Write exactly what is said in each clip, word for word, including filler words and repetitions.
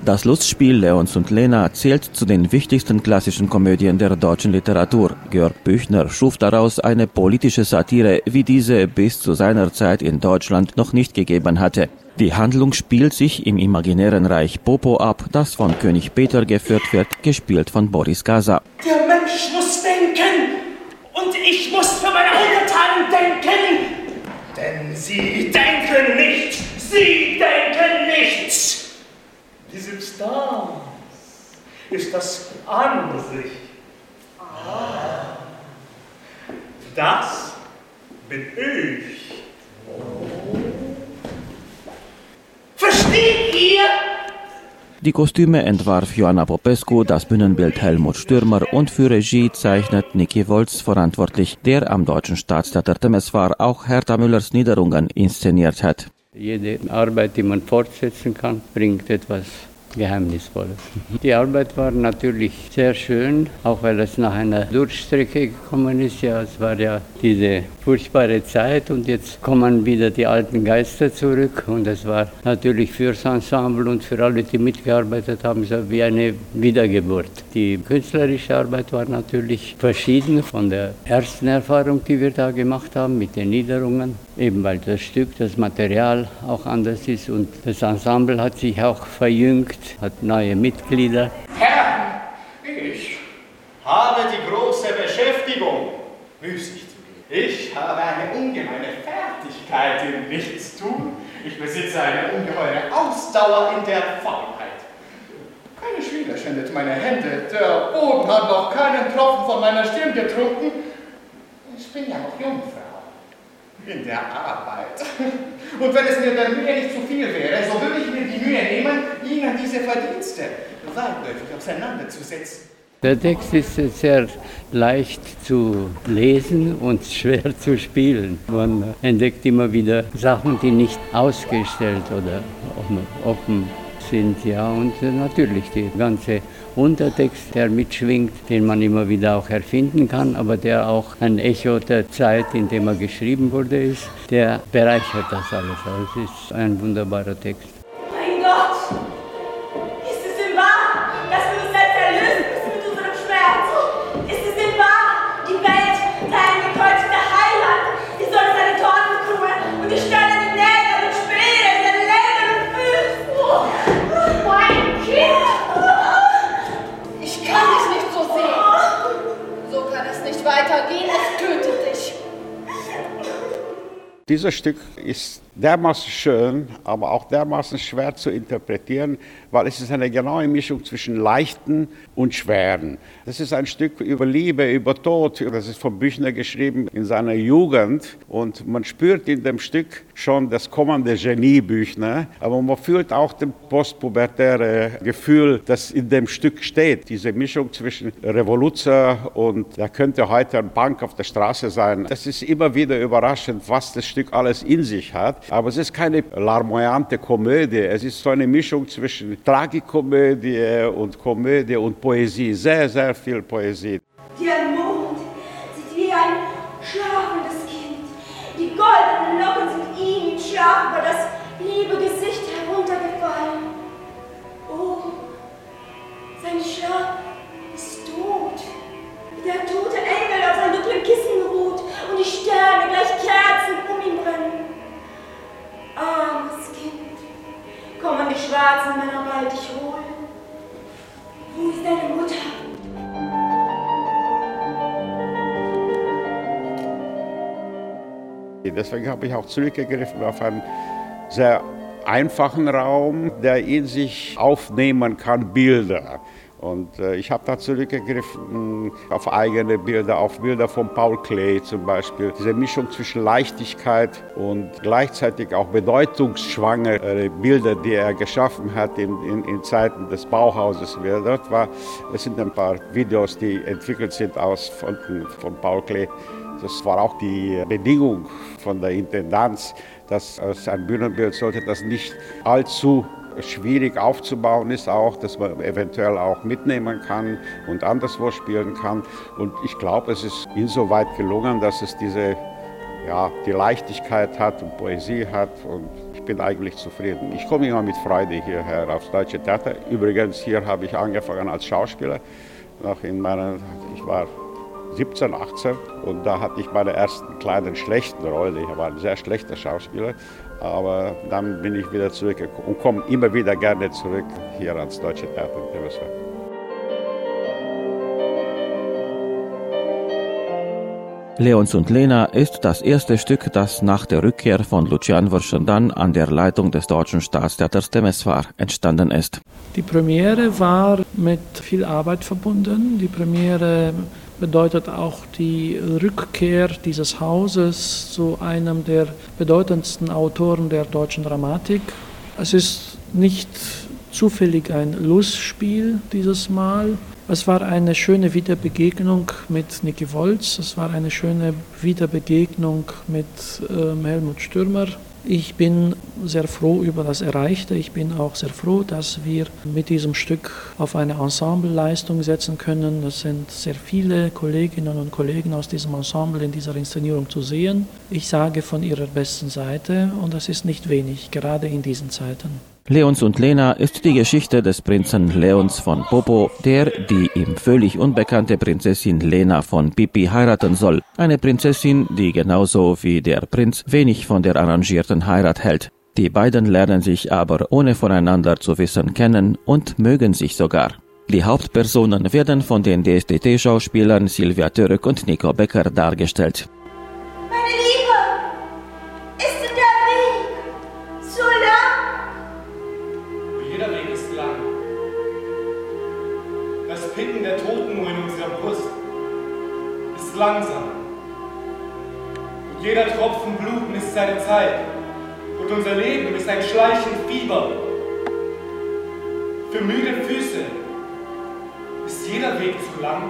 Das Lustspiel Leons und Lena zählt zu den wichtigsten klassischen Komödien der deutschen Literatur. Georg Büchner schuf daraus eine politische Satire, wie diese bis zu seiner Zeit in Deutschland noch nicht gegeben hatte. Die Handlung spielt sich im imaginären Reich Popo ab, das von König Peter geführt wird, gespielt von Boris Gaza. Der Mensch muss denken und ich muss für meine Untertanen denken, denn sie denken nicht, sie denken nichts. Die Substanz ist das Ansicht. Ah. Das bin ich. Versteht ihr? Die Kostüme entwarf Ioana Popescu, das Bühnenbild Helmut Stürmer und für Regie zeichnet Niki Wolz verantwortlich, der am Deutschen Staatstheater Temeswar auch Hertha Müllers Niederungen inszeniert hat. Jede Arbeit, die man fortsetzen kann, bringt etwas Geheimnisvolles. Die Arbeit war natürlich sehr schön, auch weil es nach einer Durchstrecke gekommen ist. Ja, es war ja diese furchtbare Zeit und jetzt kommen wieder die alten Geister zurück und es war natürlich fürs Ensemble und für alle, die mitgearbeitet haben, so wie eine Wiedergeburt. Die künstlerische Arbeit war natürlich verschieden von der ersten Erfahrung, die wir da gemacht haben mit den Niederungen, eben weil das Stück, das Material auch anders ist und das Ensemble hat sich auch verjüngt, hat neue Mitglieder. Herr, ich habe die große Beschäftigung, müßig zu gehen. Ich habe eine ungemeine Fertigkeit im Nichtstun. Ich besitze eine ungeheure Ausdauer in der Faulheit. Keine Schüler schändet meine Hände. Der Boden hat noch keinen Tropfen von meiner Stirn getrunken. Ich bin ja noch Jungfrau. In der Arbeit. Und wenn es mir der Mühe nicht zu viel wäre, so würde ich mir die Mühe nehmen, Ihnen diese Verdienste weitläufig auseinanderzusetzen. Der Text ist sehr leicht zu lesen und schwer zu spielen. Man entdeckt immer wieder Sachen, die nicht ausgestellt oder offen sind. Ja, und natürlich der ganze Untertext, der mitschwingt, den man immer wieder auch erfinden kann, aber der auch ein Echo der Zeit, in der er geschrieben wurde, ist, der bereichert das alles. Also es ist ein wunderbarer Text. Mein Gott! Ist es denn wahr, dass wir uns selbst erlösen müssen mit unserem Schmerz? Ist es denn wahr, die Welt, dein gekreuzigter Heiland, die soll seine Tortenkrone und die Sterne mit Nägeln und Speere in den Lendern und Füßen? Oh, mein Kind! Ich kann dich nicht so sehen. So kann es nicht weitergehen, es tötet dich. Dieses Stück ist dermaßen schön, aber auch dermaßen schwer zu interpretieren, weil es ist eine genaue Mischung zwischen leichten und schweren. Das ist ein Stück über Liebe, über Tod. Das ist von Büchner geschrieben in seiner Jugend und man spürt in dem Stück schon das kommende Genie Büchner, aber man fühlt auch das postpubertäre Gefühl, das in dem Stück steht. Diese Mischung zwischen Revoluzer und da könnte heute ein Punk auf der Straße sein. Das ist immer wieder überraschend, was das Stück alles in sich hat. Aber es ist keine larmoyante Komödie, es ist so eine Mischung zwischen Tragikomödie und Komödie und Poesie, sehr, sehr viel Poesie. Der Mond sieht wie ein schlafendes Kind. Die goldenen Locken sind ihm im Schlaf über das liebe Gesicht heruntergefallen. Oh, sein Schlaf ist tot, wie der tote Engel auf seinem dunklen Kissen ruht und die Sterne gleich Kerzen um ihn brennen. Armes Kind, kommen die schwarzen Männer bald dich holen? Wo ist deine Mutter? Deswegen habe ich auch zurückgegriffen auf einen sehr einfachen Raum, der in sich aufnehmen kann Bilder. Und äh, ich habe da zurückgegriffen auf eigene Bilder, auf Bilder von Paul Klee zum Beispiel. Diese Mischung zwischen Leichtigkeit und gleichzeitig auch bedeutungsschwangere Bilder, die er geschaffen hat in, in, in Zeiten des Bauhauses. Dort war, es sind ein paar Videos, die entwickelt sind aus von, von Paul Klee. Das war auch die Bedingung von der Intendanz, dass es ein Bühnenbild sollte, das nicht allzu schwierig aufzubauen ist, auch, dass man eventuell auch mitnehmen kann und anderswo spielen kann. Und ich glaube, es ist insoweit gelungen, dass es diese, ja, die Leichtigkeit hat und Poesie hat. Und ich ich bin eigentlich zufrieden. Ich komme immer mit Freude hierher aufs Deutsche Theater. Übrigens, hier habe ich angefangen als Schauspieler. Noch in meiner, ich war siebzehn, achtzehn und da hatte ich meine ersten kleinen schlechten Rolle. Ich war ein sehr schlechter Schauspieler, aber dann bin ich wieder zurückgekommen und komme immer wieder gerne zurück hier ans Deutsche Theater in Temeswar. Leons und Lena ist das erste Stück, das nach der Rückkehr von Lucian Vărșăndan an der Leitung des Deutschen Staatstheaters Temeswar entstanden ist. Die Premiere war mit viel Arbeit verbunden. Die Premiere bedeutet auch die Rückkehr dieses Hauses zu einem der bedeutendsten Autoren der deutschen Dramatik. Es ist nicht zufällig ein Lustspiel dieses Mal. Es war eine schöne Wiederbegegnung mit Niki Wolz, es war eine schöne Wiederbegegnung mit ähm, Helmut Stürmer. Ich bin sehr froh über das Erreichte. Ich bin auch sehr froh, dass wir mit diesem Stück auf eine Ensembleleistung setzen können. Es sind sehr viele Kolleginnen und Kollegen aus diesem Ensemble in dieser Inszenierung zu sehen. Ich sage von ihrer besten Seite und das ist nicht wenig, gerade in diesen Zeiten. Leons und Lena ist die Geschichte des Prinzen Leons von Popo, der die ihm völlig unbekannte Prinzessin Lena von Pippi heiraten soll. Eine Prinzessin, die genauso wie der Prinz wenig von der arrangierten Heirat hält. Die beiden lernen sich aber ohne voneinander zu wissen kennen und mögen sich sogar. Die Hauptpersonen werden von den D S D T-Schauspielern Silvia Török und Nico Becker dargestellt. Meine Liebe, ist denn der Weg so lang? Jeder Weg ist lang. Das Picken der Totenuhr in unserer Brust ist langsam. Und jeder Tropfen Blut misst seine Zeit. Und unser Leben ist ein schleichend Fieber. Für müde Füße ist jeder Weg zu lang.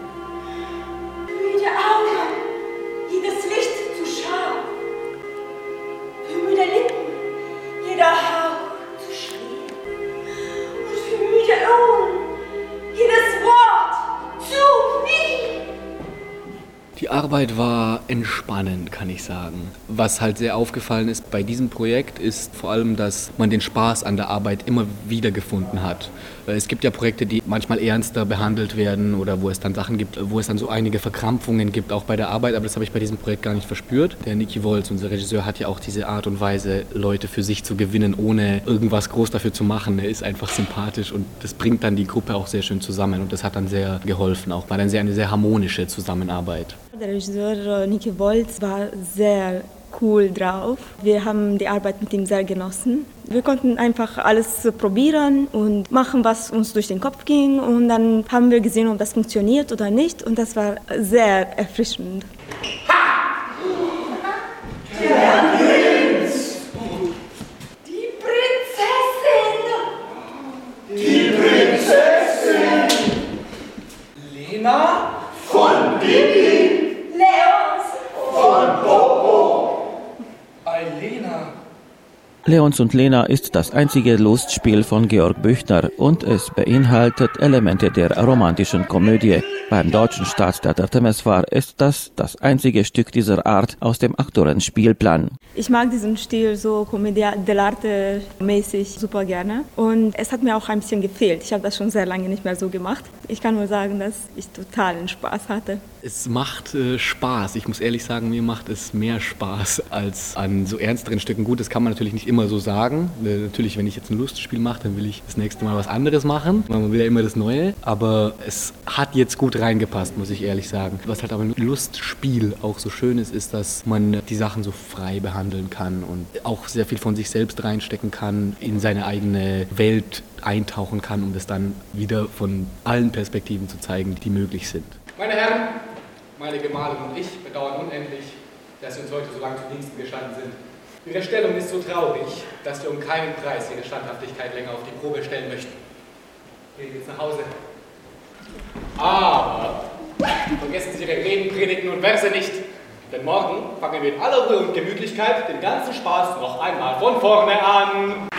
Müde Augen, jedes Licht zu scharf. Für müde Lippen, jeder Hauch zu schwer. Und für müde Ohren, jedes Wort zu viel. Die Arbeit war entspannend, kann ich sagen. Was halt sehr aufgefallen ist bei diesem Projekt, ist vor allem, dass man den Spaß an der Arbeit immer wieder gefunden hat. Es gibt ja Projekte, die manchmal ernster behandelt werden oder wo es dann Sachen gibt, wo es dann so einige Verkrampfungen gibt, auch bei der Arbeit, aber das habe ich bei diesem Projekt gar nicht verspürt. Der Niki Wolz, unser Regisseur, hat ja auch diese Art und Weise, Leute für sich zu gewinnen, ohne irgendwas groß dafür zu machen. Er ist einfach sympathisch und das bringt dann die Gruppe auch sehr schön zusammen und das hat dann sehr geholfen, auch war dann sehr, eine sehr harmonische Zusammenarbeit. Der Regisseur Niki Wolz war sehr cool drauf. Wir haben die Arbeit mit ihm sehr genossen. Wir konnten einfach alles probieren und machen, was uns durch den Kopf ging. Und dann haben wir gesehen, ob das funktioniert oder nicht. Und das war sehr erfrischend. Ha! Der Prinz! Die Prinzessin! Die Prinzessin! Lena? Von Pippi? Leons! Von Popo! Lena. Leons und Lena ist das einzige Lustspiel von Georg Büchner und es beinhaltet Elemente der romantischen Komödie. Beim Deutschen Staatstheater Temeswar ist das das einzige Stück dieser Art aus dem aktuellen Spielplan. Ich mag diesen Stil so Commedia dell'arte mäßig super gerne und es hat mir auch ein bisschen gefehlt. Ich habe das schon sehr lange nicht mehr so gemacht. Ich kann nur sagen, dass ich totalen Spaß hatte. Es macht äh, Spaß. Ich muss ehrlich sagen, mir macht es mehr Spaß als an so ernsteren Stücken. Gut, das kann man natürlich nicht immer so sagen. Äh, natürlich, wenn ich jetzt ein Lustspiel mache, dann will ich das nächste Mal was anderes machen. Man will ja immer das Neue. Aber es hat jetzt gut reingepasst, muss ich ehrlich sagen. Was halt aber im Lustspiel auch so schön ist, ist, dass man die Sachen so frei behandeln kann und auch sehr viel von sich selbst reinstecken kann, in seine eigene Welt eintauchen kann, um das dann wieder von allen Perspektiven zu zeigen, die möglich sind. Meine Herren, meine Gemahlin und ich bedauern unendlich, dass Sie uns heute so lange zu Diensten gestanden sind. Ihre Stellung ist so traurig, dass wir um keinen Preis Ihre Standhaftigkeit länger auf die Probe stellen möchten. Gehen Sie jetzt nach Hause. Aber vergessen Sie Ihre Reden, Predigten und Verse nicht, denn morgen fangen wir in aller Ruhe und Gemütlichkeit den ganzen Spaß noch einmal von vorne an.